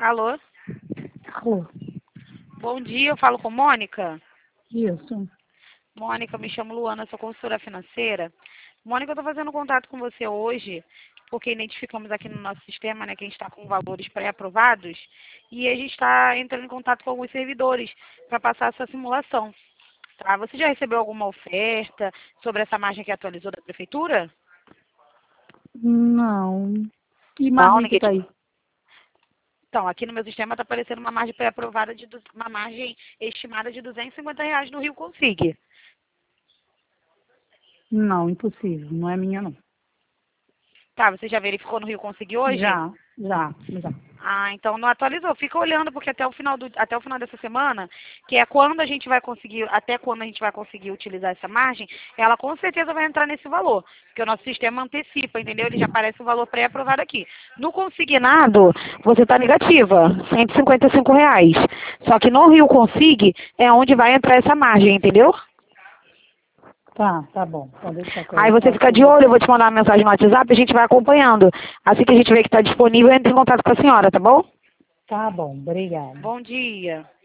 Alô? Alô? Bom dia, eu falo com Mônica. Isso. Mônica, me chamo Luana, sou consultora financeira. Mônica, eu estou fazendo contato com você hoje, porque identificamos aqui no nosso sistema, né, que a gente está com valores pré-aprovados, e a gente está entrando em contato com alguns servidores para passar essa simulação. Tá? Você já recebeu alguma oferta sobre essa margem que atualizou da prefeitura? Não. Que Não, margem que ninguém tá te... aí? Então, aqui no meu sistema está aparecendo uma margem pré-aprovada uma margem estimada de R$ 250 no Rio Consig. Não, impossível. Não é minha, não. Tá, você já verificou no Rio Consig hoje? Já. Ah, então não atualizou. Fica olhando, porque até o final dessa semana, que é quando a gente vai conseguir, até quando a gente vai conseguir utilizar essa margem, ela com certeza vai entrar nesse valor. Porque o nosso sistema antecipa, entendeu? Ele já aparece o valor pré-aprovado aqui. No consignado, você está negativa, R$ 155. Só que no Rio Consig é onde vai entrar essa margem, entendeu? Tá bom. Pode deixar que Aí eu você falo fica com de olho, eu vou você. te mandar uma mensagem no WhatsApp e a gente vai acompanhando. Assim que a gente vê que está disponível, entra em contato com a senhora, tá bom? Tá bom, obrigada. Bom dia.